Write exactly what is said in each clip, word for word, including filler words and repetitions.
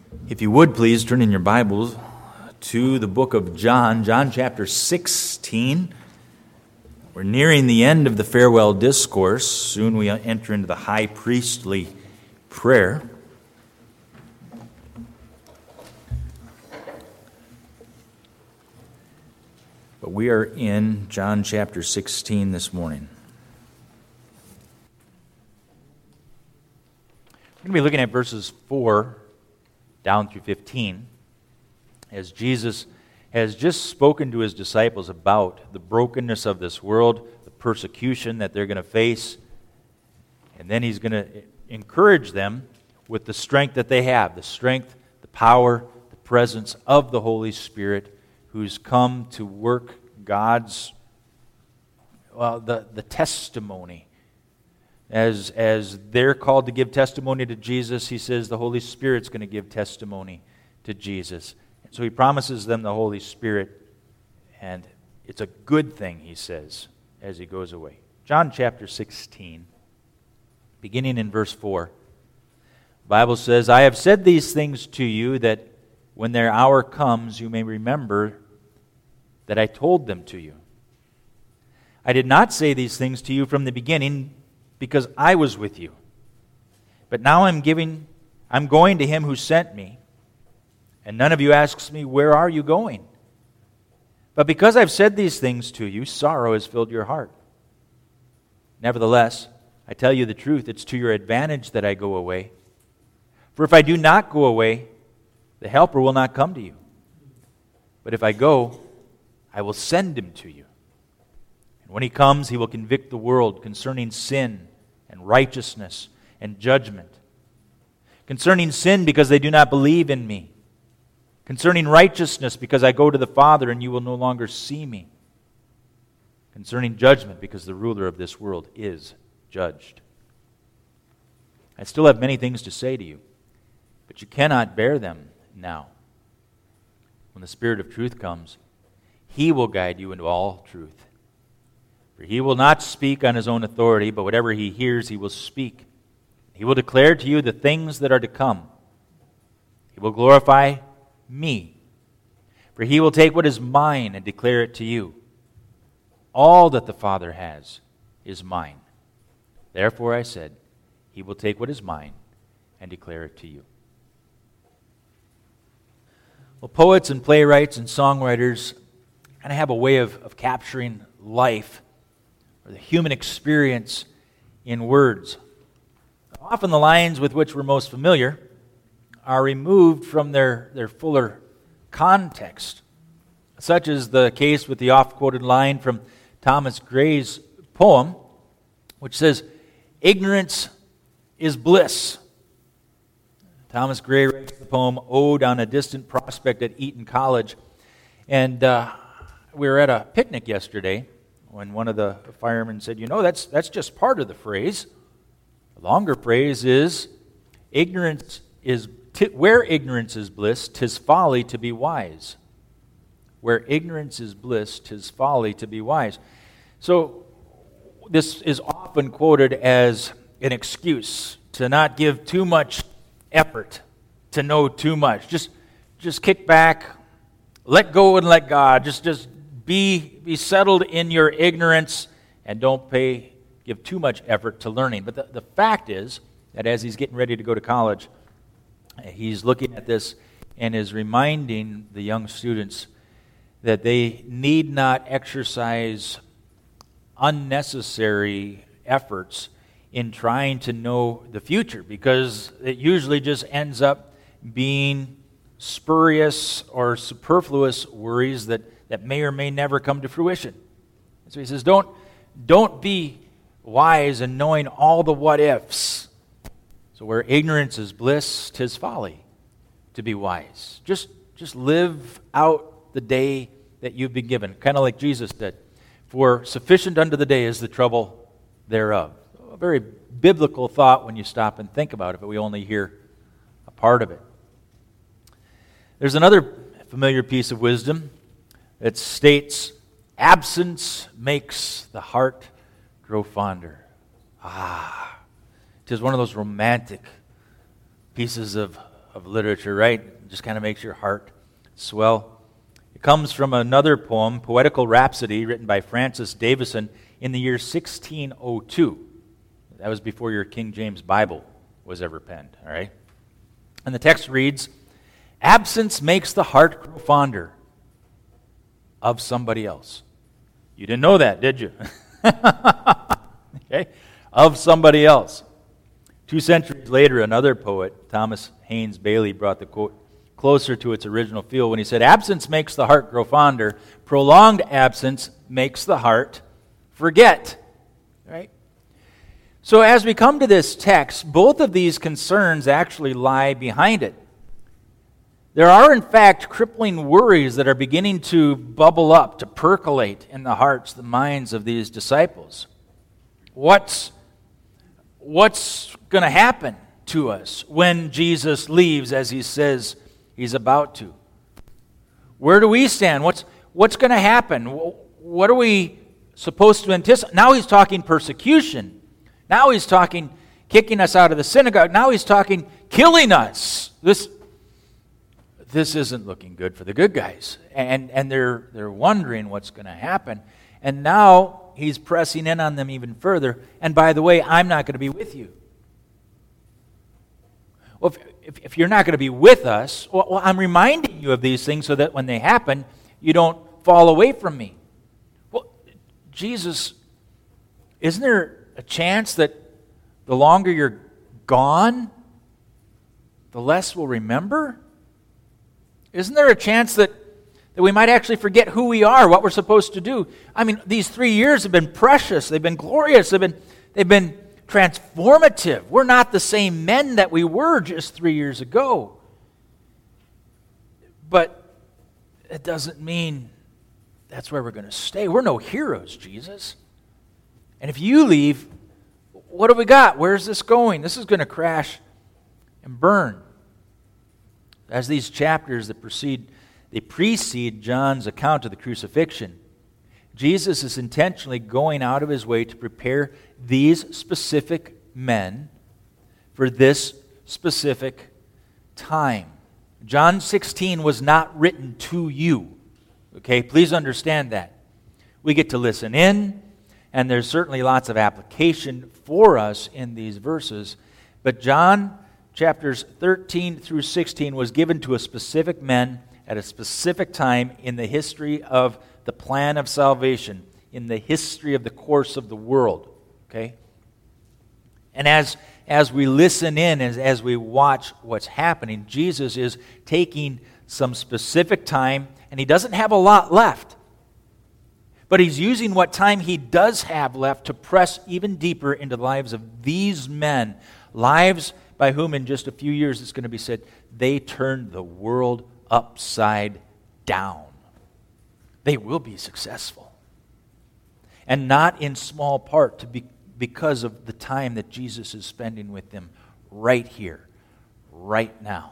If you would please turn in your Bibles to the book of John, John chapter sixteen. We're nearing the end of the farewell discourse. Soon we enter into the high priestly prayer. But we are in John chapter sixteen this morning. We're going to be looking at verses four down through fifteen, as Jesus has just spoken to his disciples about the brokenness of this world, the persecution that they're going to face, and then he's going to encourage them with the strength that they have, the strength, the power, the presence of the Holy Spirit, who's come to work God's, well, the, the testimony. As, as they're called to give testimony to Jesus, he says the Holy Spirit's going to give testimony to Jesus. And so he promises them the Holy Spirit, and it's a good thing, he says, as he goes away. John chapter sixteen, beginning in verse four, the Bible says, I have said these things to you that when their hour comes, you may remember that I told them to you. I did not say these things to you from the beginning, because I was with you. But now I'm giving, I'm going to him who sent me, and none of you asks me, where are you going? But because I've said these things to you, sorrow has filled your heart. Nevertheless, I tell you the truth, it's to your advantage that I go away. For if I do not go away, the Helper will not come to you. But if I go, I will send him to you. And when he comes, he will convict the world concerning sin and righteousness and judgment. Concerning sin, because they do not believe in me. Concerning righteousness, because I go to the Father and you will no longer see me. Concerning judgment, because the ruler of this world is judged. I still have many things to say to you, but you cannot bear them now. When the Spirit of truth comes, he will guide you into all truth. For he will not speak on his own authority, but whatever he hears he will speak. He will declare to you the things that are to come. He will glorify me. For he will take what is mine and declare it to you. All that the Father has is mine. Therefore I said, he will take what is mine and declare it to you. Well, poets and playwrights and songwriters kind of have a way of, of capturing life or the human experience in words. Often the lines with which we're most familiar are removed from their, their fuller context, such as the case with the oft-quoted line from Thomas Gray's poem, which says, ignorance is bliss. Thomas Gray writes the poem Ode on a Distant Prospect at Eton College, and uh, we were at a picnic yesterday when one of the firemen said, you know, that's that's just part of the phrase. The longer phrase is, ignorance is, t- where ignorance is bliss, 'tis folly to be wise. Where ignorance is bliss, 'tis folly to be wise. So this is often quoted as an excuse to not give too much effort, to know too much. Just, just kick back, let go and let God. Just, just Be, be settled in your ignorance and don't pay, give too much effort to learning. But the, the fact is that as he's getting ready to go to college, he's looking at this and is reminding the young students that they need not exercise unnecessary efforts in trying to know the future, because it usually just ends up being spurious or superfluous worries that that may or may never come to fruition. And so he says, don't, don't be wise in knowing all the what-ifs. So where ignorance is bliss, 'tis folly to be wise. Just, just live out the day that you've been given. Kind of like Jesus said, for sufficient unto the day is the trouble thereof. A very biblical thought when you stop and think about it, but we only hear a part of it. There's another familiar piece of wisdom that states, absence makes the heart grow fonder. Ah, 'tis one of those romantic pieces of, of literature, right? It just kind of makes your heart swell. It comes from another poem, Poetical Rhapsody, written by Francis Davison in the year sixteen oh two. That was before your King James Bible was ever penned, all right? And the text reads, "Absence makes the heart grow fonder of somebody else." You didn't know that, did you? Okay, of somebody else. Two centuries later, another poet, Thomas Haynes Bailey, brought the quote closer to its original feel when he said, "Absence makes the heart grow fonder. Prolonged absence makes the heart forget." Right? So as we come to this text, both of these concerns actually lie behind it. There are, in fact, crippling worries that are beginning to bubble up, to percolate in the hearts, the minds of these disciples. What's, what's going to happen to us when Jesus leaves, as he says he's about to? Where do we stand? What's, what's going to happen? What are we supposed to anticipate? Now he's talking persecution. Now he's talking kicking us out of the synagogue. Now he's talking killing us. This This isn't looking good for the good guys. And, and they're, they're wondering what's going to happen. And now he's pressing in on them even further. And by the way, I'm not going to be with you. Well, if, if, if you're not going to be with us, well, well, I'm reminding you of these things so that when they happen, you don't fall away from me. Well, Jesus, isn't there a chance that the longer you're gone, the less we'll remember? Isn't there a chance that, that we might actually forget who we are, what we're supposed to do? I mean, these three years have been precious. They've been glorious. They've been, they've been transformative. We're not the same men that we were just three years ago. But it doesn't mean that's where we're going to stay. We're no heroes, Jesus. And if you leave, what do we got? Where's this going? This is going to crash and burn. As these chapters that precede, they precede John's account of the crucifixion, Jesus is intentionally going out of his way to prepare these specific men for this specific time. John sixteen was not written to you. Okay, please understand that. We get to listen in, and there's certainly lots of application for us in these verses, but John chapters thirteen through sixteen was given to a specific men at a specific time in the history of the plan of salvation, in the history of the course of the world. Okay? And as, as we listen in, as, as we watch what's happening, Jesus is taking some specific time, and he doesn't have a lot left. But he's using what time he does have left to press even deeper into the lives of these men, lives by whom in just a few years it's going to be said, they turned the world upside down. They will be successful. And not in small part to be, because of the time that Jesus is spending with them right here, right now.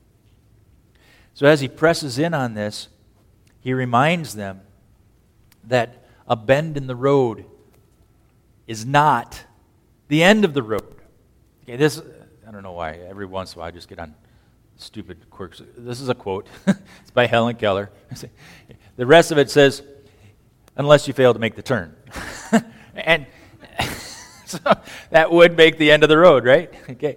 So as he presses in on this, he reminds them that a bend in the road is not the end of the road. Okay, this... I don't know why. Every once in a while I just get on stupid quirks. This is a quote. It's by Helen Keller. The rest of it says, unless you fail to make the turn. And so that would make the end of the road, right? Okay.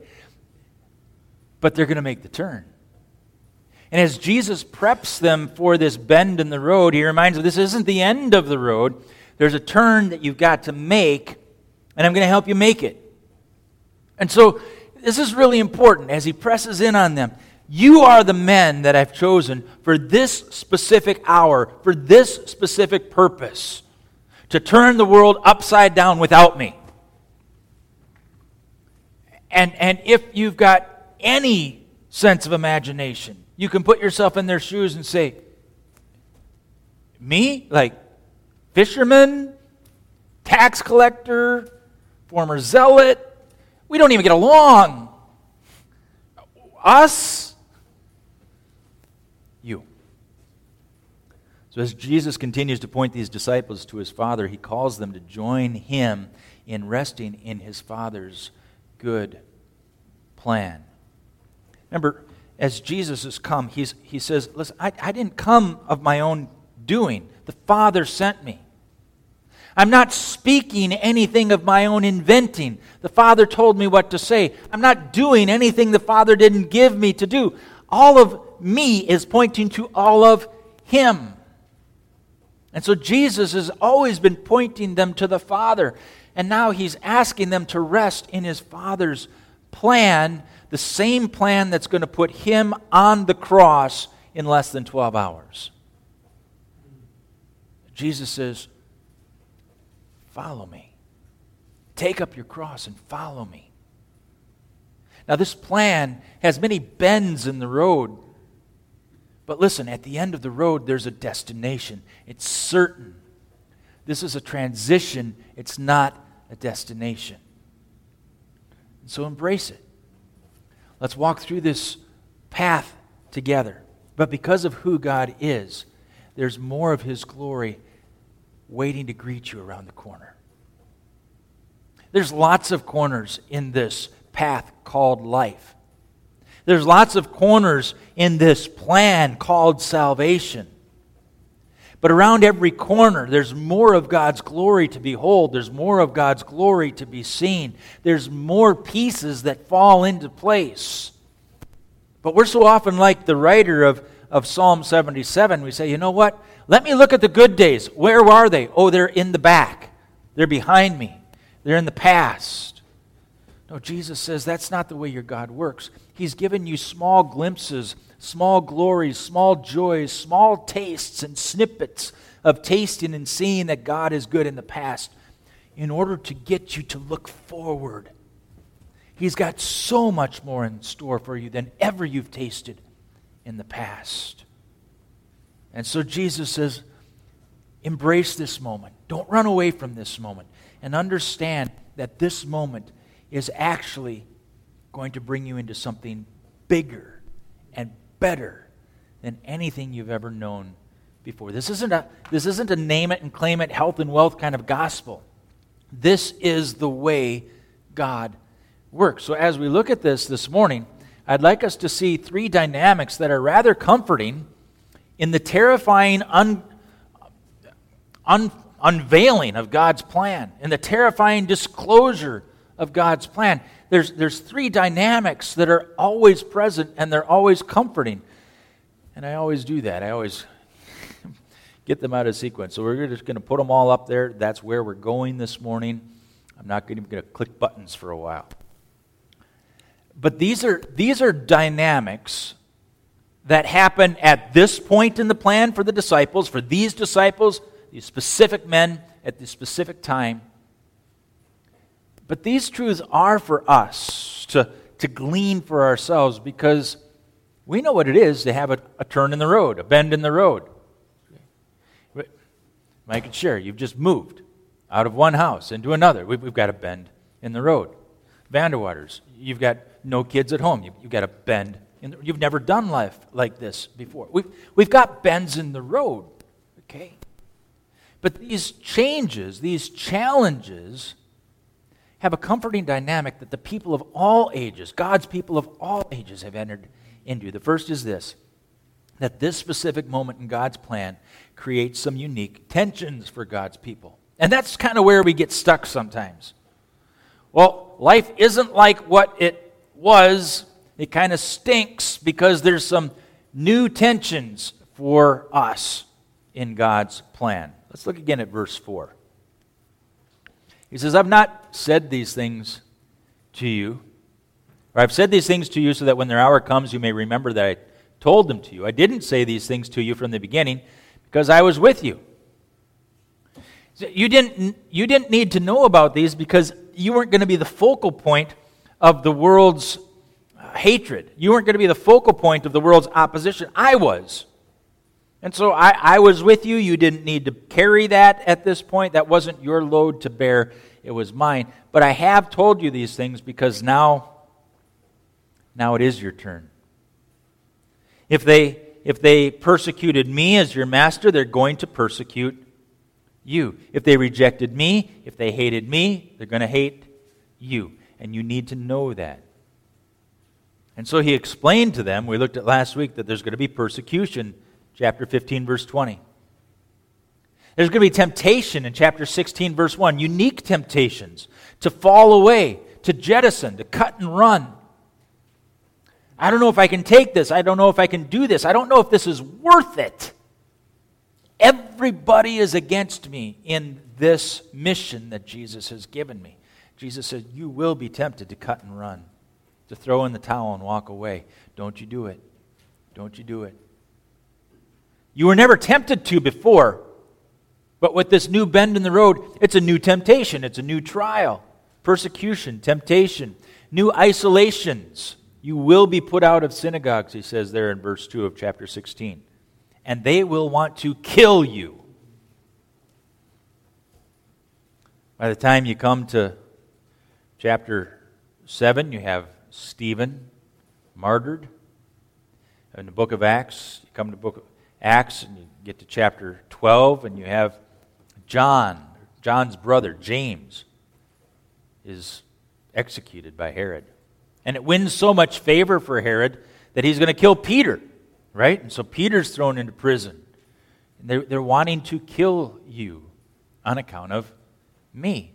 But they're going to make the turn. And as Jesus preps them for this bend in the road, he reminds them this isn't the end of the road. There's a turn that you've got to make, and I'm going to help you make it. And so this is really important as he presses in on them. You are the men that I've chosen for this specific hour, for this specific purpose, to turn the world upside down without me. And, and if you've got any sense of imagination, you can put yourself in their shoes and say, me? Like fisherman, tax collector, former zealot, we don't even get along. Us? You. So as Jesus continues to point these disciples to his Father, he calls them to join him in resting in his Father's good plan. Remember, as Jesus has come, he's, he says, listen, I, I didn't come of my own doing. The Father sent me. I'm not speaking anything of my own inventing. The Father told me what to say. I'm not doing anything the Father didn't give me to do. All of me is pointing to all of Him. And so Jesus has always been pointing them to the Father. And now He's asking them to rest in His Father's plan, the same plan that's going to put Him on the cross in less than twelve hours. Jesus says, follow me. Take up your cross and follow me. Now this plan has many bends in the road. But listen, at the end of the road, there's a destination. It's certain. This is a transition. It's not a destination. And so embrace it. Let's walk through this path together. But because of who God is, there's more of His glory waiting to greet you around the corner. There's lots of corners in this path called life. There's lots of corners in this plan called salvation. But around every corner, there's more of God's glory to behold. There's more of God's glory to be seen. There's more pieces that fall into place. But we're so often like the writer of, of Psalm seventy-seven. We say, you know what? Let me look at the good days. Where are they? Oh, they're in the back. They're behind me. They're in the past. No, Jesus says that's not the way your God works. He's given you small glimpses, small glories, small joys, small tastes and snippets of tasting and seeing that God is good in the past in order to get you to look forward. He's got so much more in store for you than ever you've tasted in the past. And so Jesus says, embrace this moment. Don't run away from this moment. And understand that this moment is actually going to bring you into something bigger and better than anything you've ever known before. This isn't a, this isn't a name it and claim it, health and wealth kind of gospel. This is the way God works. So as we look at this this morning, I'd like us to see three dynamics that are rather comforting in the terrifying un, un, unveiling of God's plan, in the terrifying disclosure of God's plan. There's, there's three dynamics that are always present and they're always comforting. And I always do that. I always get them out of sequence. So we're just going to put them all up there. That's where we're going this morning. I'm not even going to click buttons for a while. But these are these are dynamics that happen at this point in the plan for the disciples, for these disciples, these specific men at this specific time. But these truths are for us to, to glean for ourselves because we know what it is to have a, a turn in the road, a bend in the road. Mike and Sherry, you've just moved out of one house into another. We've, we've got a bend in the road. Vanderwaters, you've got no kids at home. You've, you've got a bend. In the, you've never done life like this before. We've, we've got bends in the road, okay? But these changes, these challenges, have a comforting dynamic that the people of all ages, God's people of all ages, have entered into. The first is this, that this specific moment in God's plan creates some unique tensions for God's people. And that's kind of where we get stuck sometimes. Well, life isn't like what it was. It kind of stinks because there's some new tensions for us in God's plan. Let's look again at verse four. He says, I've not said these things to you, or I've said these things to you so that when their hour comes you may remember that I told them to you. I didn't say these things to you from the beginning because I was with you. You didn't, you didn't need to know about these because you weren't going to be the focal point of the world's uh, hatred. You weren't going to be the focal point of the world's opposition. I was. And so I, I was with you. You didn't need to carry that at this point. That wasn't your load to bear. It was mine. But I have told you these things because now, now it is your turn. If they, if they persecuted me as your master, they're going to persecute you. If they rejected me, if they hated me, they're going to hate you. And you need to know that. And so he explained to them, we looked at last week, that there's going to be persecution, chapter fifteen, verse twenty. There's going to be temptation in chapter sixteen, verse one, unique temptations to fall away, to jettison, to cut and run. I don't know if I can take this. I don't know if I can do this. I don't know if this is worth it. Everybody is against me in this mission that Jesus has given me. Jesus said, you will be tempted to cut and run, to throw in the towel and walk away. Don't you do it. Don't you do it. You were never tempted to before, but with this new bend in the road, it's a new temptation. It's a new trial, persecution, temptation, new isolations. You will be put out of synagogues, he says there in verse two of chapter sixteen. And they will want to kill you. By the time you come to chapter seven, you have Stephen martyred. In the book of Acts, you come to the book of Acts and you get to chapter twelve, and you have John, John's brother, James, is executed by Herod. And it wins so much favor for Herod that he's going to kill Peter, right? And so Peter's thrown into prison. And they're, they're wanting to kill you on account of me.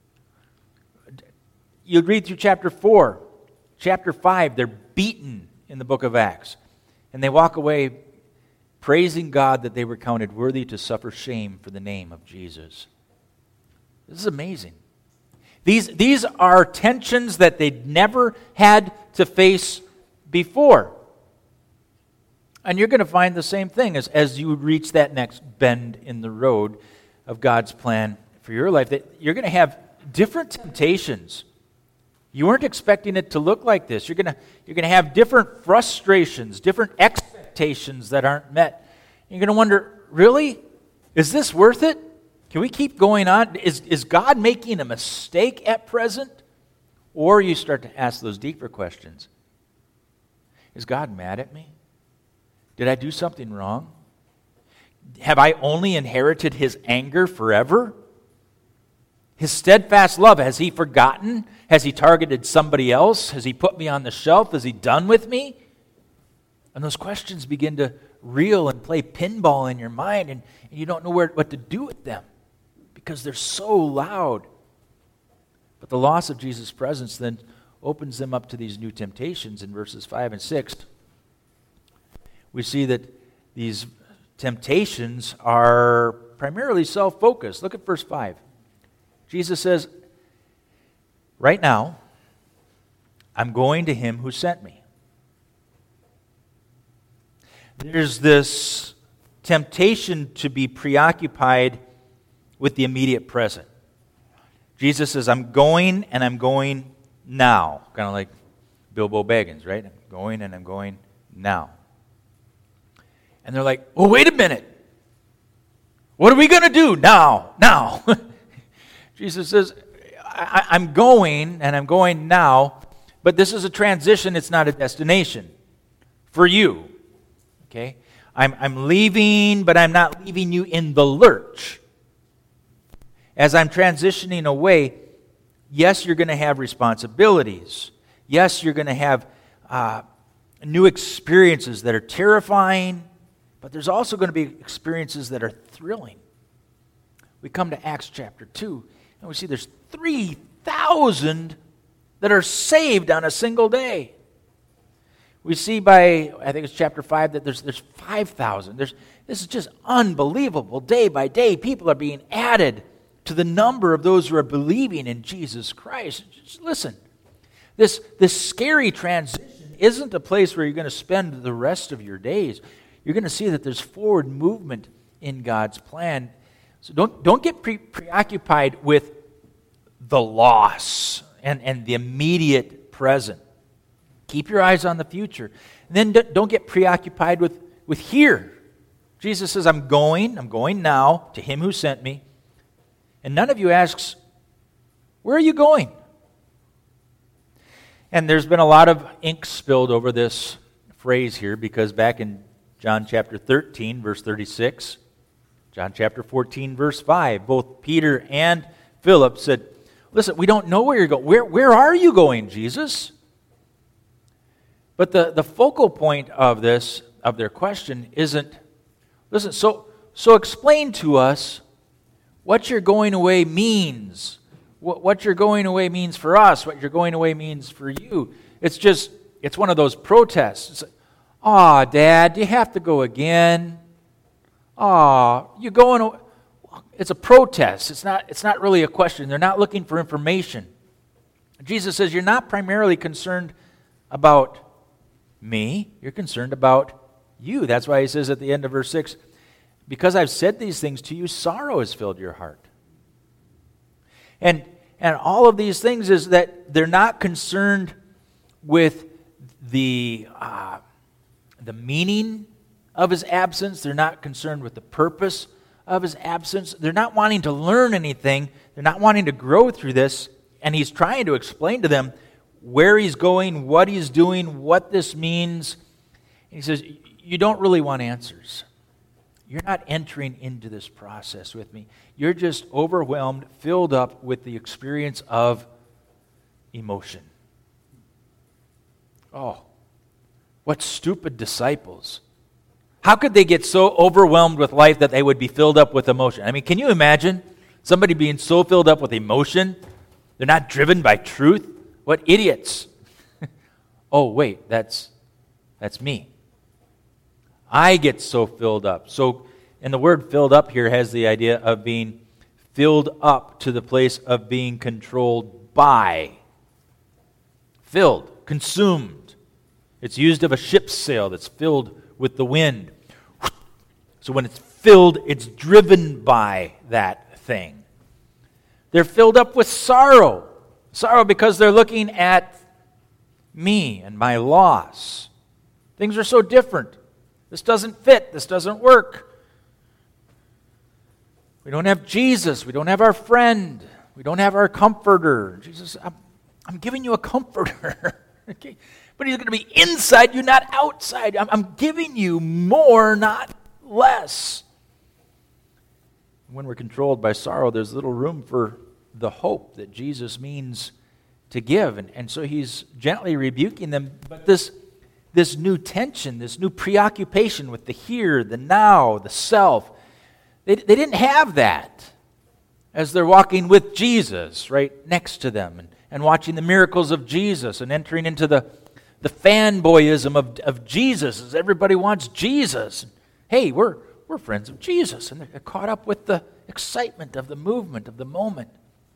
You read through chapter four, chapter five, they're beaten in the book of Acts. And they walk away praising God that they were counted worthy to suffer shame for the name of Jesus. This is amazing. These, these are tensions that they'd never had to face before. And you're going to find the same thing as, as you reach that next bend in the road of God's plan for your life. That you're going to have different temptations. You weren't expecting it to look like this. You're going to, you're going to have different frustrations, different expectations that aren't met. You're going to wonder, really? Is this worth it? Can we keep going on? Is, is God making a mistake at present? Or you start to ask those deeper questions. Is God mad at me? Did I do something wrong? Have I only inherited his anger forever? His steadfast love, has he forgotten? Has he targeted somebody else? Has he put me on the shelf? Is he done with me? And those questions begin to reel and play pinball in your mind, and, and you don't know where, what to do with them because they're so loud. But the loss of Jesus' presence then opens them up to these new temptations in verses five and six. We see that these temptations are primarily self-focused. Look at verse five. Jesus says, right now, I'm going to him who sent me. There's this temptation to be preoccupied with the immediate present. Jesus says, I'm going and I'm going now. Kind of like Bilbo Baggins, right? I'm going and I'm going now. And they're like, well, wait a minute. What are we going to do now? Now. Jesus says, I, I'm going and I'm going now, but this is a transition. It's not a destination for you. Okay? I'm, I'm leaving, but I'm not leaving you in the lurch. As I'm transitioning away, yes, you're going to have responsibilities. Yes, you're going to have uh, new experiences that are terrifying, but there's also going to be experiences that are thrilling. We come to Acts chapter two, and we see there's three thousand that are saved on a single day. We see by, I think it's chapter five, that there's there's five thousand. There's, this is just unbelievable. Day by day, people are being added to the number of those who are believing in Jesus Christ. Just listen, this, this scary transition isn't a place where you're going to spend the rest of your days. You're going to see that there's forward movement in God's plan. So don't, don't get pre- preoccupied with the loss and, and the immediate present. Keep your eyes on the future. And then don't get preoccupied with, with here. Jesus says, I'm going, I'm going now to him who sent me. And none of you asks, where are you going? And there's been a lot of ink spilled over this phrase here, because back in John chapter thirteen, verse thirty-six, John chapter fourteen, verse five, both Peter and Philip said, listen, we don't know where you're going. Where, where are you going, Jesus? But the, the focal point of this, of their question, isn't, listen, so, so explain to us what your going away means. What, what your going away means for us, what your going away means for you. It's just, it's one of those protests. It's like, aw, Dad, do you have to go again? Aw, you going away? It's a protest. It's not, it's not really a question. They're not looking for information. Jesus says, you're not primarily concerned about me. You're concerned about you. That's why he says at the end of verse six, because I've said these things to you, sorrow has filled your heart. And, and all of these things is that they're not concerned with the, uh, the meaning of his absence. They're not concerned with the purpose of his absence. They're not wanting to learn anything. They're not wanting to grow through this. And he's trying to explain to them where he's going, what he's doing, what this means. And he says, you don't really want answers. You're not entering into this process with me. You're just overwhelmed, filled up with the experience of emotion. Oh, what stupid disciples. How could they get so overwhelmed with life that they would be filled up with emotion? I mean, can you imagine somebody being so filled up with emotion? They're not driven by truth? What idiots. Oh, wait, that's that's me. I get so filled up. So, and the word filled up here has the idea of being filled up to the place of being controlled by. Filled, consumed. It's used of a ship's sail that's filled with the wind. So when it's filled, it's driven by that thing. They're filled up with sorrow. Sorrow because they're looking at me and my loss. Things are so different. This doesn't fit. This doesn't work. We don't have Jesus. We don't have our friend. We don't have our comforter. Jesus, I'm, I'm giving you a comforter. Okay? But he's going to be inside you, not outside. I'm, I'm giving you more, not less. When we're controlled by sorrow, there's little room for the hope that Jesus means to give. And, and so he's gently rebuking them. But this, this new tension, this new preoccupation with the here, the now, the self, they, they didn't have that as they're walking with Jesus right next to them and, and watching the miracles of Jesus and entering into the, the fanboyism of, of Jesus as everybody wants Jesus. Hey, we're, we're friends of Jesus. And they're caught up with the excitement of the movement, of the moment.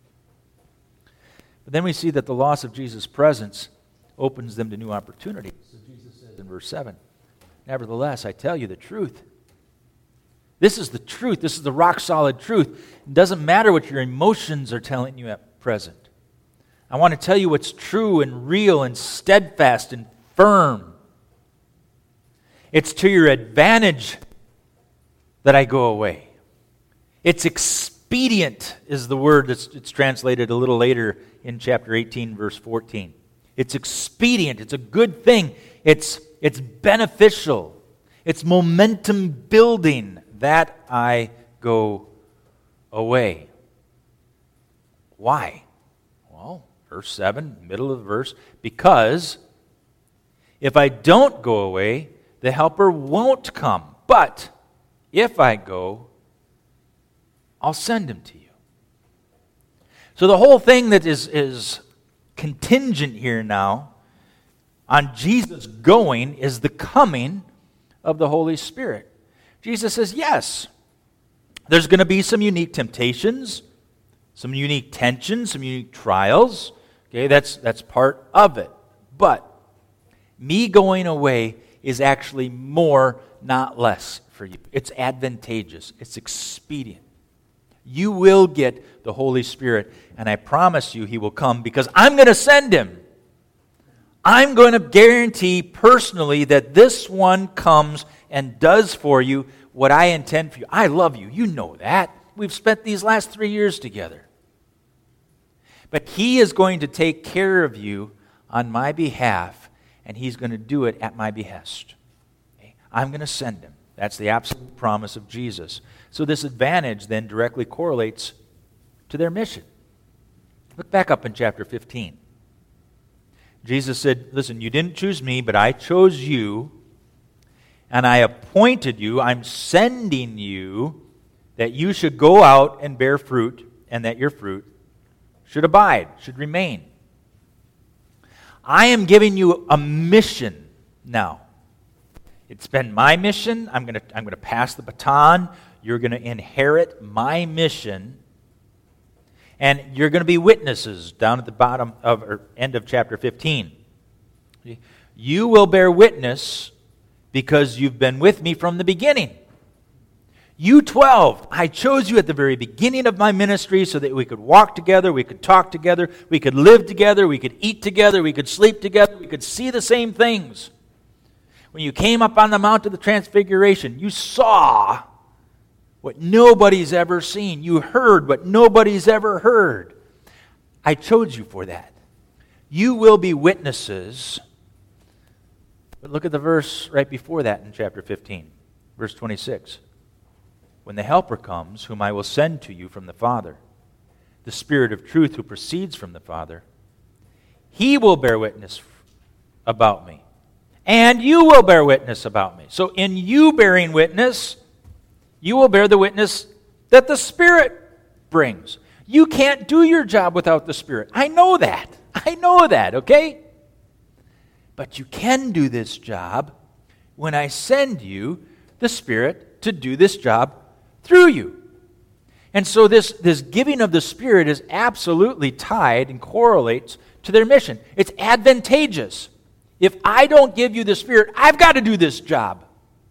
But then we see that the loss of Jesus' presence opens them to new opportunities. As Jesus says in verse seven, nevertheless, I tell you the truth. This is the truth. This is the rock-solid truth. It doesn't matter what your emotions are telling you at present. I want to tell you what's true and real and steadfast and firm. It's to your advantage that I go away. It's expedient is the word that's it's translated a little later in chapter eighteen, verse fourteen. It's expedient. It's a good thing. It's, it's beneficial. It's momentum building that I go away. Why? Well, verse seven, middle of the verse, because if I don't go away, the Helper won't come. But if I go, I'll send him to you. So the whole thing that is, is contingent here now on Jesus going is the coming of the Holy Spirit. Jesus says, yes, there's going to be some unique temptations, some unique tensions, some unique trials. Okay, that's, that's part of it. But me going away is actually more, not less for you. It's advantageous. It's expedient. You will get the Holy Spirit, and I promise you he will come because I'm going to send him. I'm going to guarantee personally that this one comes and does for you what I intend for you. I love you. You know that. We've spent these last three years together. But he is going to take care of you on my behalf, and he's going to do it at my behest. Okay? I'm going to send him. That's the absolute promise of Jesus. So this advantage then directly correlates to their mission. Look back up in chapter fifteen. Jesus said, listen, you didn't choose me, but I chose you, and I appointed you, I'm sending you, that you should go out and bear fruit, and that your fruit should abide, should remain. I am giving you a mission now. It's been my mission. I'm going to I'm going to pass the baton. You're going to inherit my mission. And you're going to be witnesses down at the bottom of or end of chapter fifteen. You will bear witness because you've been with me from the beginning. You twelve, I chose you at the very beginning of my ministry so that we could walk together, we could talk together, we could live together, we could eat together, we could sleep together, we could see the same things. When you came up on the Mount of the Transfiguration, you saw what nobody's ever seen. You heard what nobody's ever heard. I chose you for that. You will be witnesses. But look at the verse right before that in chapter fifteen, verse twenty-six. When the Helper comes, whom I will send to you from the Father, the Spirit of truth who proceeds from the Father, He will bear witness about me. And you will bear witness about me. So in you bearing witness, you will bear the witness that the Spirit brings. You can't do your job without the Spirit. I know that. I know that, okay? But you can do this job when I send you the Spirit to do this job through you. And so this, this giving of the Spirit is absolutely tied and correlates to their mission. It's advantageous. If I don't give you the Spirit, I've got to do this job.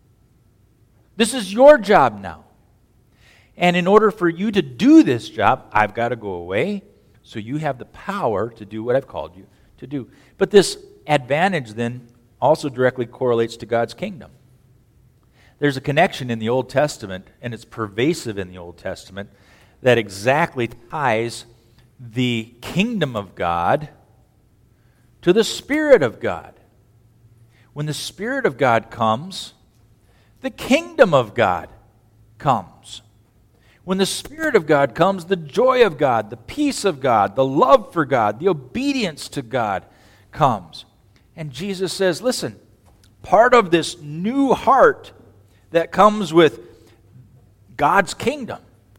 This is your job now. And in order for you to do this job, I've got to go away so you have the power to do what I've called you to do. But this advantage then also directly correlates to God's kingdom. There's a connection in the Old Testament, and it's pervasive in the Old Testament, that exactly ties the kingdom of God to the Spirit of God. When the Spirit of God comes, the kingdom of God comes. When the Spirit of God comes, the joy of God, the peace of God, the love for God, the obedience to God comes. And Jesus says, listen, part of this new heart that comes with God's kingdom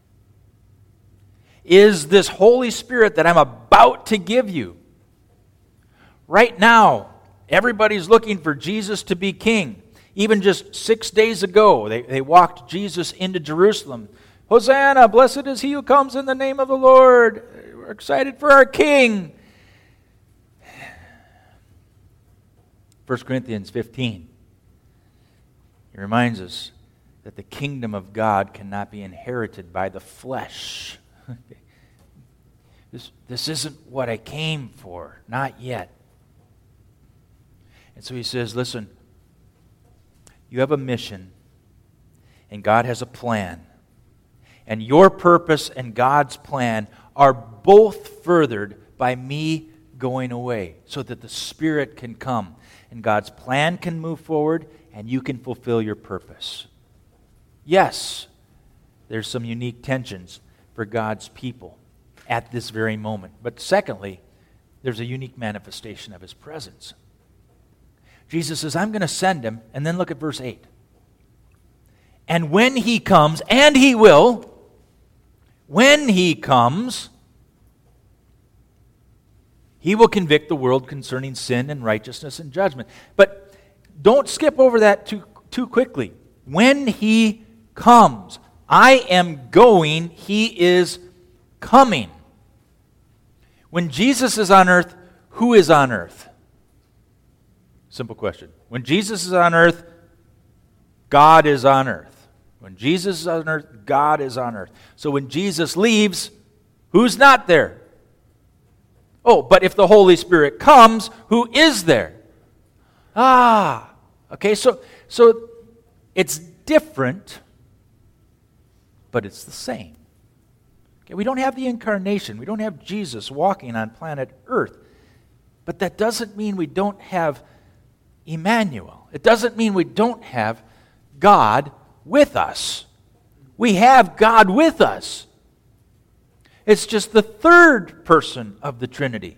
is this Holy Spirit that I'm about to give you. Right now, everybody's looking for Jesus to be king. Even just six days ago, they, they walked Jesus into Jerusalem. Hosanna, blessed is he who comes in the name of the Lord. We're excited for our king. First Corinthians fifteen. It reminds us that the kingdom of God cannot be inherited by the flesh. this, this isn't what I came for, not yet. And so he says, listen, you have a mission, and God has a plan. And your purpose and God's plan are both furthered by me going away, so that the Spirit can come, and God's plan can move forward, and you can fulfill your purpose. Yes, there's some unique tensions for God's people at this very moment. But secondly, there's a unique manifestation of His presence. Jesus says, I'm going to send Him, and then look at verse eight. And when He comes, and He will, when He comes, He will convict the world concerning sin and righteousness and judgment. But don't skip over that too, too quickly. When He comes, I am going, He is coming. When Jesus is on earth, who is on earth? Simple question. When Jesus is on earth, God is on earth. When Jesus is on earth, God is on earth. So when Jesus leaves, who's not there? Oh, but if the Holy Spirit comes, who is there? Ah, okay, so so it's different, but it's the same. Okay, we don't have the incarnation. We don't have Jesus walking on planet Earth. But that doesn't mean we don't have Emmanuel. It doesn't mean we don't have God with us. We have God with us. It's just the third person of the Trinity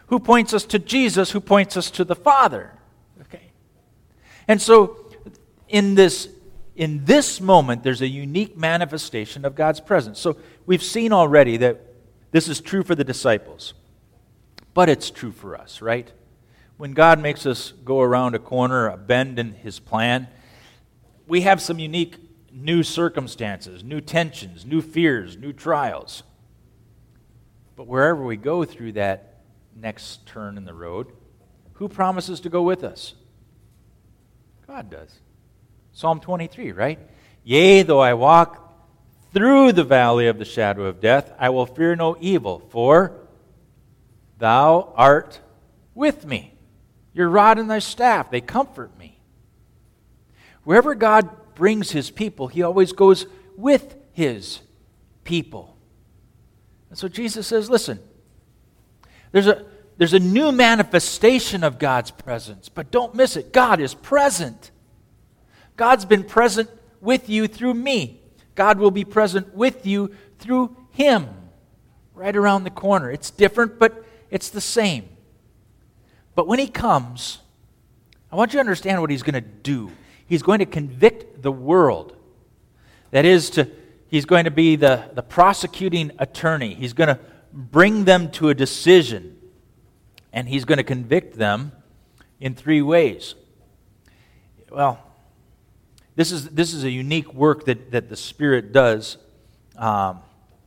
Who points us to Jesus? Who points us to the Father? Okay. And so in this in this moment, there's a unique manifestation of God's presence. So we've seen already that this is true for the disciples. But it's true for us, right? When God makes us go around a corner, a bend in His plan, we have some unique new circumstances, new tensions, new fears, new trials. But wherever we go through that next turn in the road, who promises to go with us? God does. Psalm twenty-three, right? Yea, though I walk through the valley of the shadow of death, I will fear no evil, for Thou art with me. Your rod and thy staff, they comfort me. Wherever God brings His people, He always goes with His people. And so Jesus says, listen, there's a, there's a new manifestation of God's presence, but don't miss it. God is present. God's been present with you through me. God will be present with you through Him, right around the corner. It's different, but it's the same. But when He comes, I want you to understand what He's going to do. He's going to convict the world. That is, to He's going to be the, the prosecuting attorney. He's going to bring them to a decision. And He's going to convict them in three ways. Well, this is this is a unique work that, that the Spirit does. Um,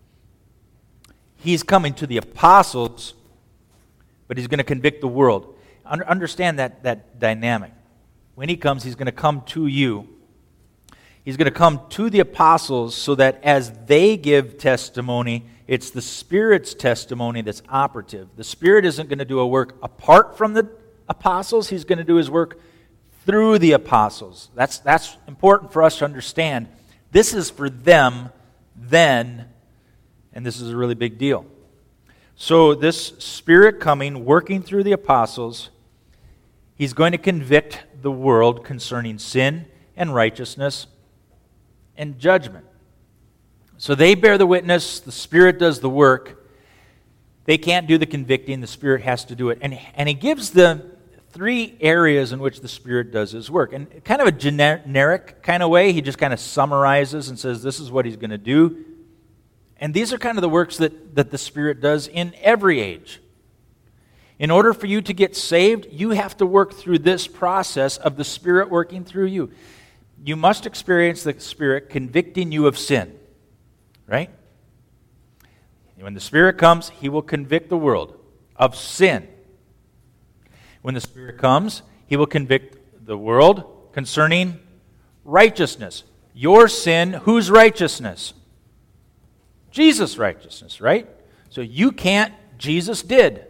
he's coming to the apostles, but He's going to convict the world. Understand that, that dynamic. When He comes, He's going to come to you. He's going to come to the apostles so that as they give testimony, it's the Spirit's testimony that's operative. The Spirit isn't going to do a work apart from the apostles. He's going to do His work through the apostles. That's, that's important for us to understand. This is for them then, and this is a really big deal. So this Spirit coming, working through the apostles, He's going to convict the world concerning sin and righteousness and judgment. So they bear the witness, the Spirit does the work. They can't do the convicting, the Spirit has to do it. And, and He gives them three areas in which the Spirit does His work. And kind of a generic kind of way, He just kind of summarizes and says this is what He's going to do. And these are kind of the works that, that the Spirit does in every age. In order for you to get saved, you have to work through this process of the Spirit working through you. You must experience the Spirit convicting you of sin, right? When the Spirit comes, He will convict the world of sin. When the Spirit comes, He will convict the world concerning righteousness. Your sin, whose righteousness? Jesus' righteousness, right? So you can't, Jesus did.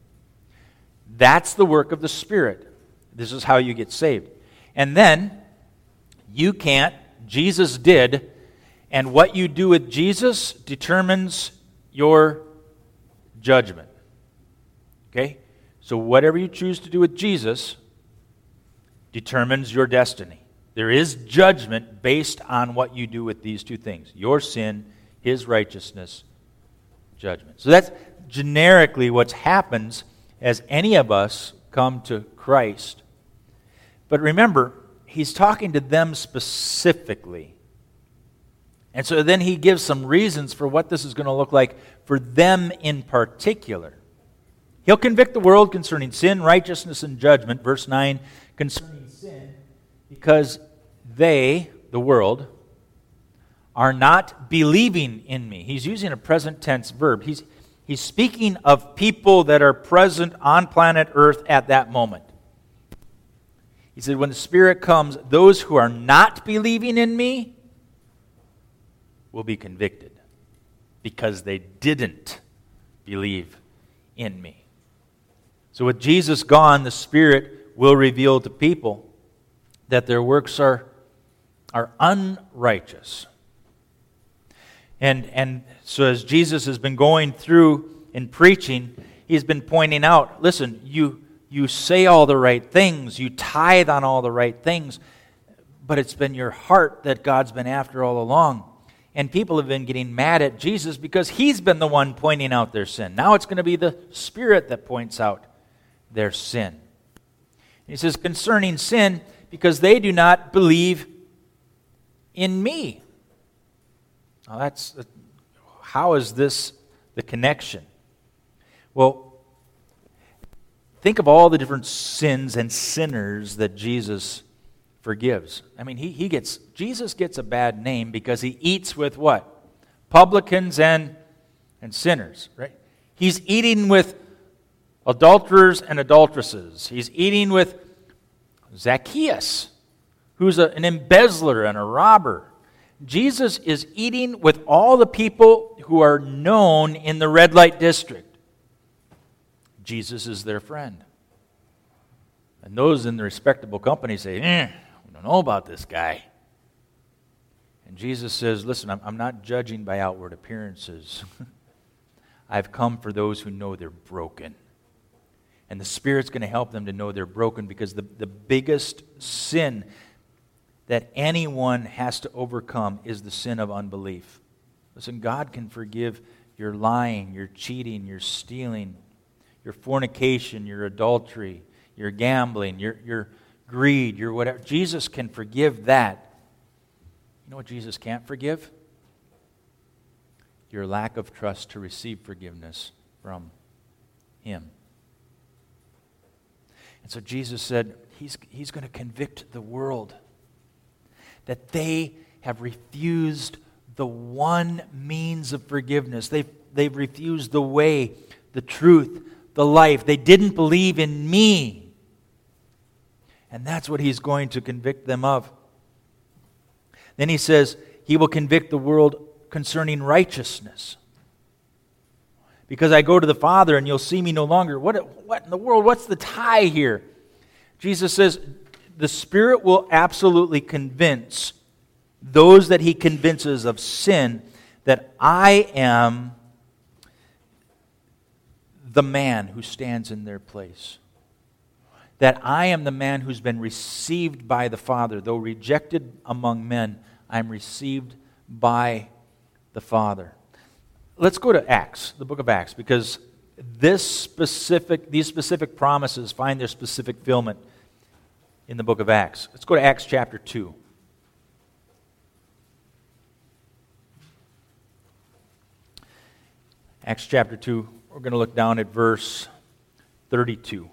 That's the work of the Spirit. This is how you get saved. And then, you can't, Jesus did, and what you do with Jesus determines your judgment. Okay? So whatever you choose to do with Jesus determines your destiny. There is judgment based on what you do with these two things. Your sin, His righteousness, judgment. So that's generically what happens as any of us come to Christ. But remember, He's talking to them specifically. And so then He gives some reasons for what this is going to look like for them in particular. He'll convict the world concerning sin, righteousness, and judgment. Verse nine, concerning sin, because they, the world, are not believing in me. He's using a present tense verb. He's, he's speaking of people that are present on planet Earth at that moment. He said, when the Spirit comes, those who are not believing in me will be convicted because they didn't believe in me. So with Jesus gone, the Spirit will reveal to people that their works are, are unrighteous. And, and so as Jesus has been going through and preaching, He's been pointing out, listen, you, you say all the right things, you tithe on all the right things, but it's been your heart that God's been after all along. And people have been getting mad at Jesus because He's been the one pointing out their sin. Now it's going to be the Spirit that points out their sin. He says, concerning sin, because they do not believe in me. Now that's, how is this the connection? Well, think of all the different sins and sinners that Jesus forgives. I mean, he, he gets, Jesus gets a bad name because he eats with what? Publicans and, and sinners, right? He's eating with adulterers and adulteresses. He's eating with Zacchaeus, who's a, an embezzler and a robber. Jesus is eating with all the people who are known in the red light district. Jesus is their friend. And those in the respectable company say, eh, we don't know about this guy. And Jesus says, listen, I'm, I'm not judging by outward appearances. I've come for those who know they're broken. And the Spirit's going to help them to know they're broken, because the, the biggest sin that anyone has to overcome is the sin of unbelief. Listen, God can forgive your lying, your cheating, your stealing, your fornication, your adultery, your gambling, your, your greed, your whatever. Jesus can forgive that. You know what Jesus can't forgive? Your lack of trust to receive forgiveness from Him. And so Jesus said He's, he's going to convict the world that they have refused the one means of forgiveness. They've, they've refused the way, the truth, the life. They didn't believe in me. And that's what He's going to convict them of. Then He says He will convict the world concerning righteousness. Because I go to the Father and you'll see me no longer. What, what in the world? What's the tie here? Jesus says the Spirit will absolutely convince those that He convinces of sin that I am the man who stands in their place. That I am the man who's been received by the Father. Though rejected among men, I'm received by the Father. Let's go to Acts, the book of Acts, because this specific, these specific promises find their specific fulfillment in the book of Acts. Let's go to Acts chapter two. Acts chapter two, we're going to look down at verse thirty-two.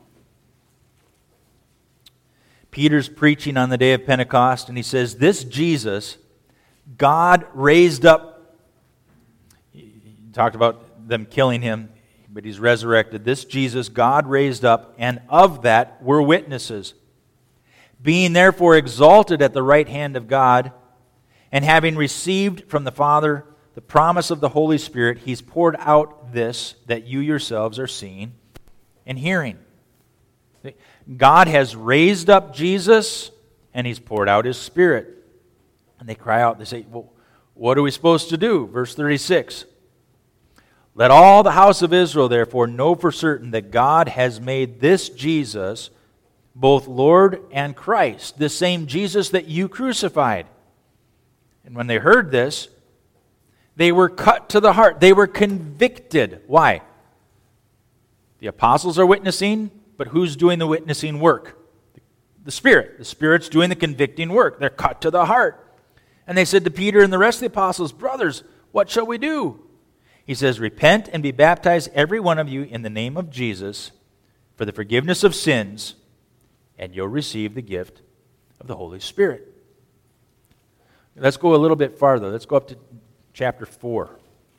Peter's preaching on the day of Pentecost, and he says, this Jesus, God raised up. He talked about them killing Him, but He's resurrected. This Jesus, God raised up, and of that we're witnesses. Being therefore exalted at the right hand of God, and having received from the Father the promise of the Holy Spirit, He's poured out this that you yourselves are seeing and hearing. God has raised up Jesus, and He's poured out His Spirit. And they cry out, they say, well, what are we supposed to do? Verse thirty-six. Let all the house of Israel therefore know for certain that God has made this Jesus both Lord and Christ, the same Jesus that you crucified. And when they heard this, they were cut to the heart. They were convicted. Why? The apostles are witnessing, but who's doing the witnessing work? The Spirit. The Spirit's doing the convicting work. They're cut to the heart. And they said to Peter and the rest of the apostles, brothers, what shall we do? He says, repent and be baptized, every one of you, in the name of Jesus, for the forgiveness of sins, and you'll receive the gift of the Holy Spirit. Let's go a little bit farther. Let's go up to chapter four.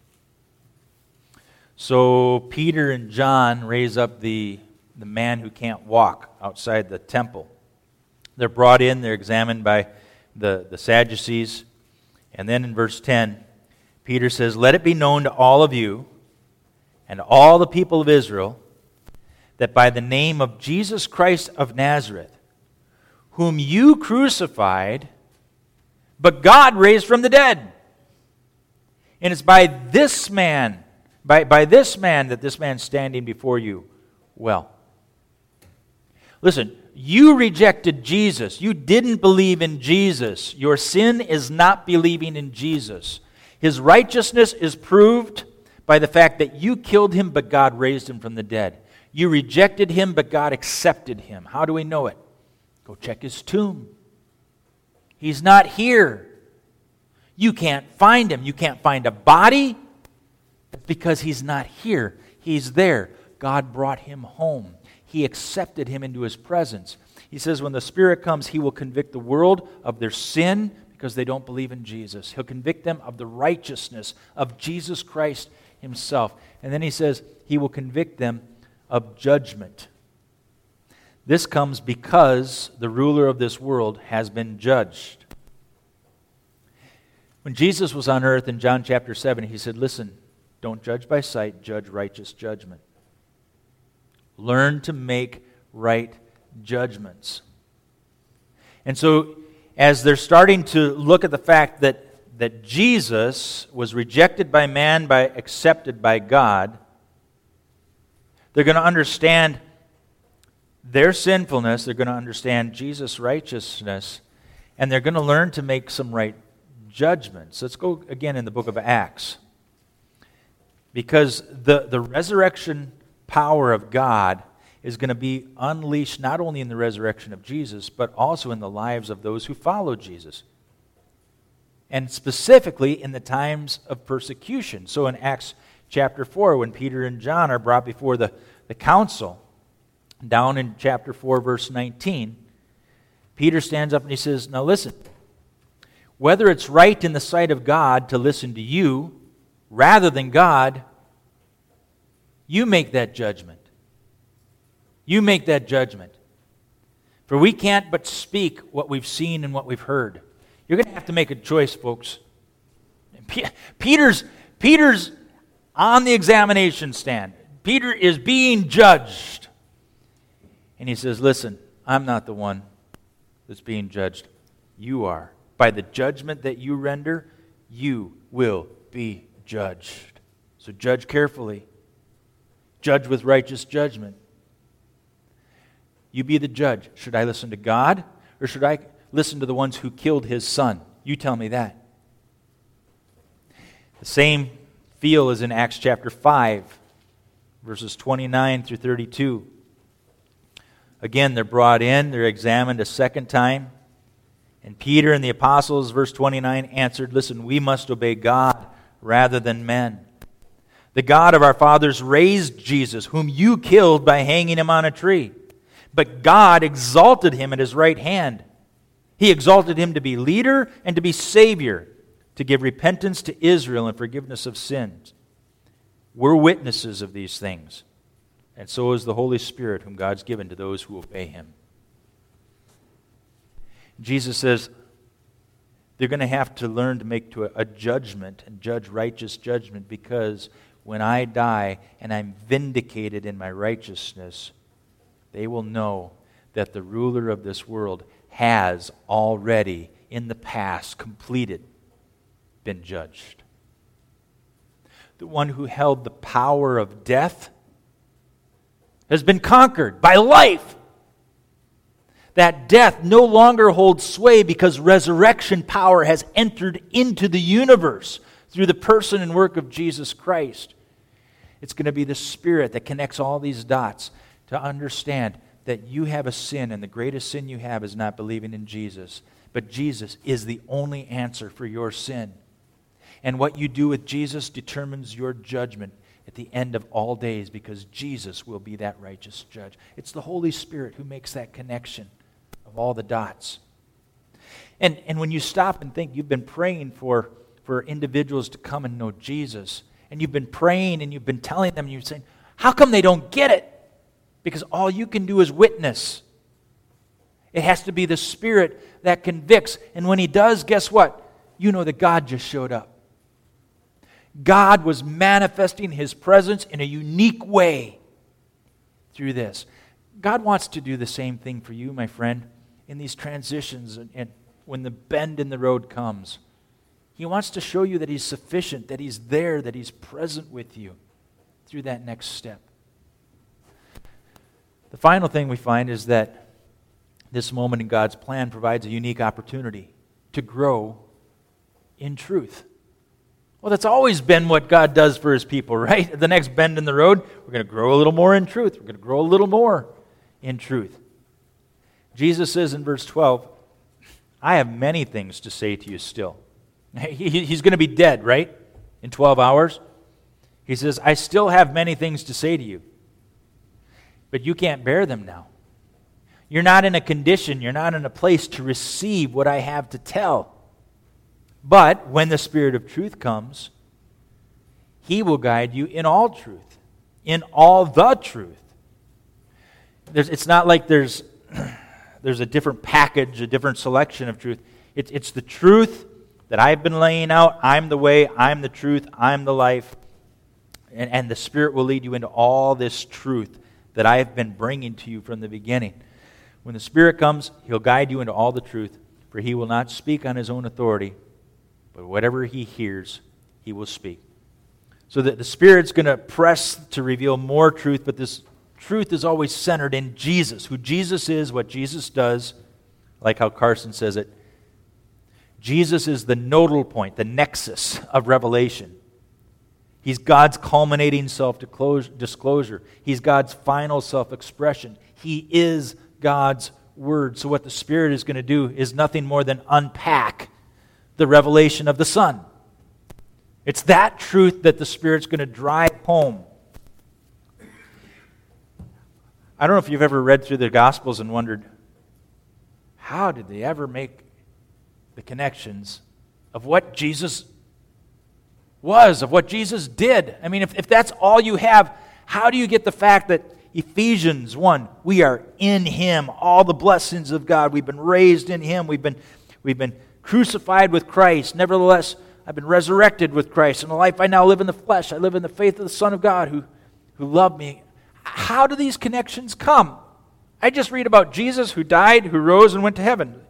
So Peter and John raise up the, the man who can't walk outside the temple. They're brought in, they're examined by the, the Sadducees. And then in verse ten, Peter says, let it be known to all of you and all the people of Israel that by the name of Jesus Christ of Nazareth, whom you crucified, but God raised from the dead. And it's by this man, by, by this man that this man's standing before you well. Listen, you rejected Jesus. You didn't believe in Jesus. Your sin is not believing in Jesus. His righteousness is proved by the fact that you killed Him, but God raised Him from the dead. You rejected him, but God accepted him. How do we know it? Go check his tomb. He's not here. You can't find him. You can't find a body. It's because he's not here. He's there. God brought him home. He accepted him into his presence. He says when the Spirit comes, he will convict the world of their sin because they don't believe in Jesus. He'll convict them of the righteousness of Jesus Christ himself. And then he says he will convict them of judgment. This comes because the ruler of this world has been judged. When Jesus was on earth in John chapter seven, he said, listen, don't judge by sight, judge righteous judgment. Learn to make right judgments. And so, as they're starting to look at the fact that, that Jesus was rejected by man, by accepted by God, they're going to understand their sinfulness, they're going to understand Jesus' righteousness, and they're going to learn to make some right judgments. Let's go again in the book of Acts. Because the, the resurrection power of God is going to be unleashed not only in the resurrection of Jesus, but also in the lives of those who follow Jesus. And specifically in the times of persecution. So in Acts chapter four, when Peter and John are brought before the, the council, down in chapter four, verse nineteen, Peter stands up and he says, now listen, whether it's right in the sight of God to listen to you rather than God, you make that judgment. You make that judgment. For we can't but speak what we've seen and what we've heard. You're going to have to make a choice, folks. Peter's, Peter's on the examination stand. Peter is being judged. And he says, listen, I'm not the one that's being judged. You are. By the judgment that you render, you will be judged. So judge carefully. Judge with righteous judgment. You be the judge. Should I listen to God or should I listen to the ones who killed his son? You tell me that. The same feel is in Acts chapter five, verses twenty-nine through thirty-two. Again, they're brought in, they're examined a second time. And Peter and the apostles, verse twenty-nine, answered, listen, we must obey God rather than men. The God of our fathers raised Jesus, whom you killed by hanging him on a tree. But God exalted him at his right hand. He exalted him to be leader and to be Savior, to give repentance to Israel and forgiveness of sins. We're witnesses of these things. And so is the Holy Spirit, whom God's given to those who obey him. Jesus says they're going to have to learn to make to a, a judgment and judge righteous judgment, because when I die and I'm vindicated in my righteousness, they will know that the ruler of this world has already, in the past, completed, been judged. The one who held the power of death has been conquered by life. That death no longer holds sway because resurrection power has entered into the universe through the person and work of Jesus Christ. It's going to be the Spirit that connects all these dots to understand that you have a sin, and the greatest sin you have is not believing in Jesus. But Jesus is the only answer for your sin. And what you do with Jesus determines your judgment at the end of all days, because Jesus will be that righteous judge. It's the Holy Spirit who makes that connection of all the dots. And, and when you stop and think, you've been praying for, for individuals to come and know Jesus, and you've been praying and you've been telling them, and you're saying, how come they don't get it? Because all you can do is witness. It has to be the Spirit that convicts. And when He does, guess what? You know that God just showed up. God was manifesting His presence in a unique way through this. God wants to do the same thing for you, my friend, in these transitions and, and when the bend in the road comes. He wants to show you that He's sufficient, that He's there, that He's present with you through that next step. The final thing we find is that this moment in God's plan provides a unique opportunity to grow in truth. Well, that's always been what God does for his people, right? At the next bend in the road, we're going to grow a little more in truth. We're going to grow a little more in truth. Jesus says in verse twelve, I have many things to say to you still. He's going to be dead, right? In twelve hours. He says, I still have many things to say to you, but you can't bear them now. You're not in a condition, you're not in a place to receive what I have to tell. But when the Spirit of truth comes, He will guide you in all truth, in all the truth. There's, it's not like there's, there's a different package, a different selection of truth. It, it's the truth that I've been laying out. I'm the way, I'm the truth, I'm the life. And, and the Spirit will lead you into all this truth that I have been bringing to you from the beginning. When the Spirit comes, He'll guide you into all the truth, for He will not speak on His own authority, but whatever He hears, He will speak. So that the Spirit's going to press to reveal more truth, but this truth is always centered in Jesus, who Jesus is, what Jesus does, like how Carson says it. Jesus is the nodal point, the nexus of revelation. He's God's culminating self-disclosure. He's God's final self-expression. He is God's Word. So what the Spirit is going to do is nothing more than unpack the revelation of the Son. It's that truth that the Spirit's going to drive home. I don't know if you've ever read through the Gospels and wondered, how did they ever make the connections of what Jesus was, of what Jesus did? I mean, if, if that's all you have, how do you get the fact that Ephesians one, we are in Him, all the blessings of God, we've been raised in Him, we've been, we've been crucified with Christ, nevertheless, I've been resurrected with Christ. In the life I now live in the flesh, I live in the faith of the Son of God who, who loved me. How do these connections come? I just read about Jesus who died, who rose and went to heaven.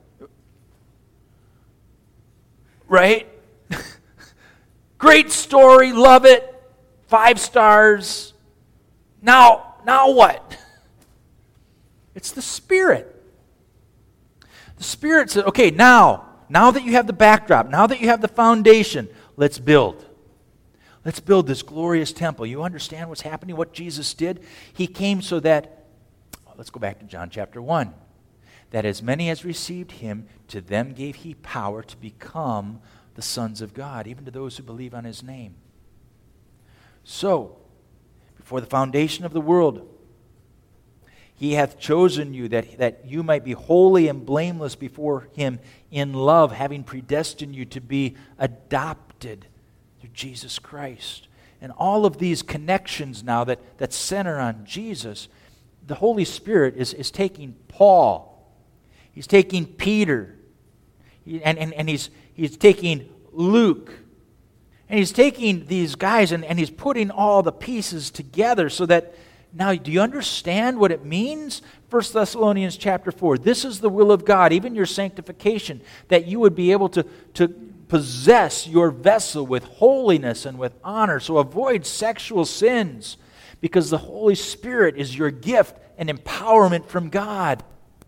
Right? Great story, love it. Five stars. Now, now what? It's the Spirit. The Spirit said, okay, now, now that you have the backdrop, now that you have the foundation, let's build. Let's build this glorious temple. You understand what's happening, what Jesus did? He came so that, let's go back to John chapter one, that as many as received Him, to them gave He power to become the sons of God, even to those who believe on His name. So, before the foundation of the world, He hath chosen you that, that you might be holy and blameless before Him in love, having predestined you to be adopted through Jesus Christ. And all of these connections now that, that center on Jesus, the Holy Spirit is, is taking Paul, He's taking Peter, he, and, and, and he's, he's taking Luke, and He's taking these guys and, and He's putting all the pieces together so that now, do you understand what it means? First Thessalonians chapter four. This is the will of God, even your sanctification, that you would be able to, to possess your vessel with holiness and with honor. So avoid sexual sins, because the Holy Spirit is your gift and empowerment from God.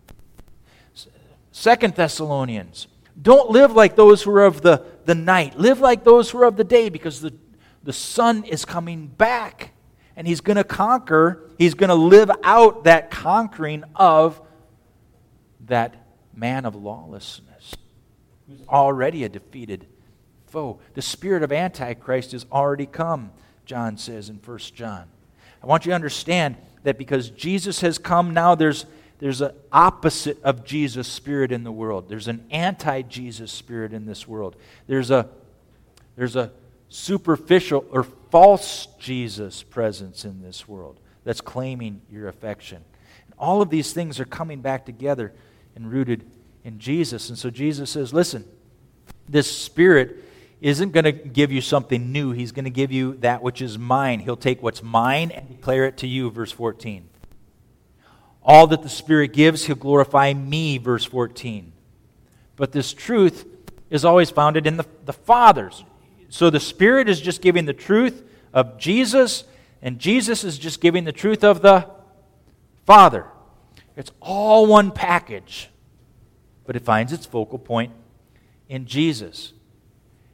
Second Thessalonians. Don't live like those who are of the, the night. Live like those who are of the day, because the, the sun is coming back. And He's going to conquer, He's going to live out that conquering of that man of lawlessness, who's already a defeated foe. The spirit of Antichrist has already come, John says in First John. I want you to understand that because Jesus has come, now there's, there's an opposite of Jesus' spirit in the world. There's an anti-Jesus spirit in this world. There's a, there's a superficial or false Jesus presence in this world that's claiming your affection. And all of these things are coming back together and rooted in Jesus. And so Jesus says, listen, this Spirit isn't going to give you something new. He's going to give you that which is mine. He'll take what's mine and declare it to you, verse fourteen. All that the Spirit gives, He'll glorify me, verse fourteen. But this truth is always founded in the, the Father's. So the Spirit is just giving the truth of Jesus, and Jesus is just giving the truth of the Father. It's all one package, but it finds its focal point in Jesus.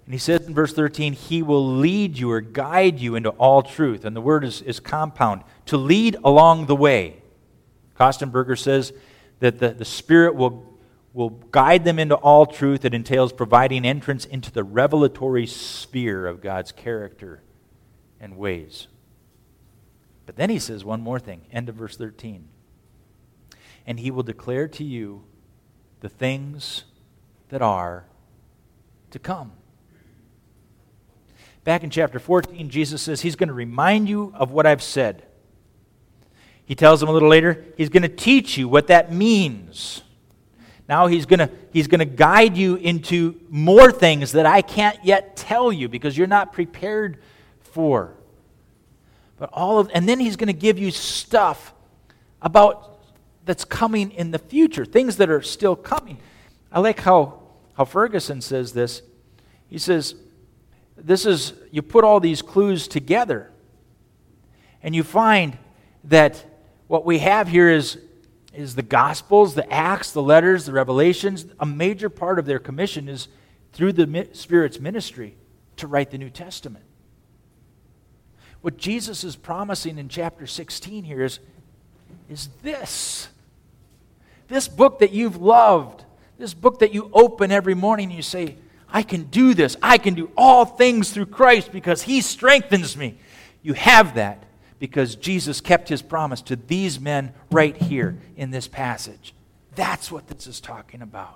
And he says in verse thirteen, he will lead you or guide you into all truth. And the word is, is compound, to lead along the way. Kostenberger says that the, the Spirit will, will guide them into all truth. It entails providing entrance into the revelatory sphere of God's character and ways. But then he says one more thing, end of verse thirteen. And he will declare to you the things that are to come. Back in chapter fourteen, Jesus says he's going to remind you of what I've said. He tells them a little later, he's going to teach you what that means. Now he's going to he's going to guide you into more things that I can't yet tell you because you're not prepared for. But all of and then he's going to give you stuff about that's coming in the future, things that are still coming. I like how how Ferguson says this. He says, this is, you put all these clues together, and you find that what we have here is, is the Gospels, the Acts, the letters, the Revelations. A major part of their commission is through the Spirit's ministry to write the New Testament. What Jesus is promising in chapter sixteen here is, is this. This book that you've loved, this book that you open every morning and you say, I can do this. I can do all things through Christ because He strengthens me. You have that because Jesus kept His promise to these men right here in this passage. That's what this is talking about.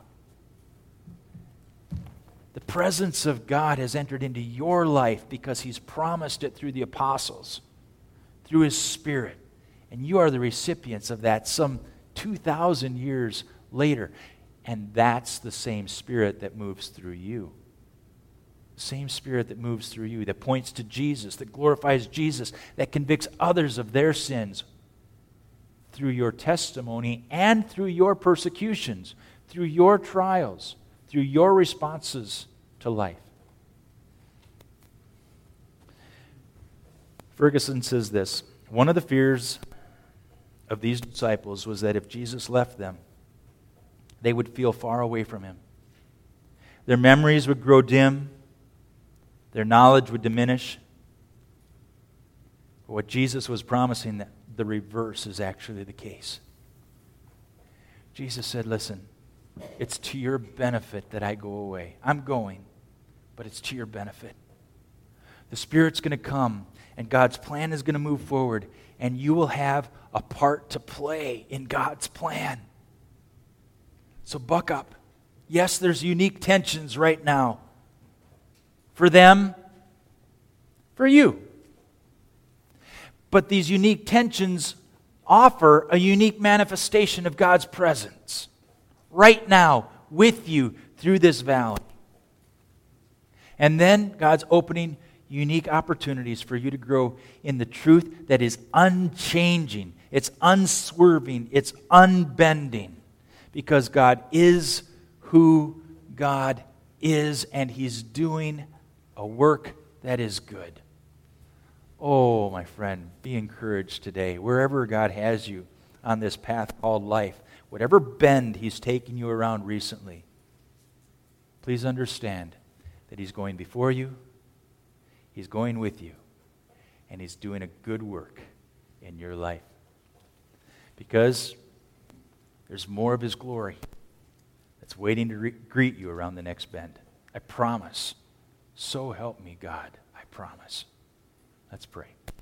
The presence of God has entered into your life because He's promised it through the apostles, through His Spirit. And you are the recipients of that some two thousand years later. And that's the same Spirit that moves through you. The same Spirit that moves through you, that points to Jesus, that glorifies Jesus, that convicts others of their sins through your testimony and through your persecutions, through your trials, through your responses to life. Ferguson says this, one of the fears of these disciples was that if Jesus left them, they would feel far away from Him. Their memories would grow dim. Their knowledge would diminish. But what Jesus was promising, that the reverse is actually the case. Jesus said, listen, it's to your benefit that I go away. I'm going, but it's to your benefit. The Spirit's going to come, and God's plan is going to move forward, and you will have a part to play in God's plan. So buck up. Yes, there's unique tensions right now. For them, for you. But these unique tensions offer a unique manifestation of God's presence right now with you through this valley. And then God's opening unique opportunities for you to grow in the truth that is unchanging, it's unswerving, it's unbending. Because God is who God is, and He's doing a work that is good. Oh, my friend, be encouraged today. Wherever God has you on this path called life, whatever bend He's taken you around recently, please understand that He's going before you, He's going with you, and He's doing a good work in your life. Because there's more of His glory that's waiting to re- greet you around the next bend. I promise. So help me, God. I promise. Let's pray.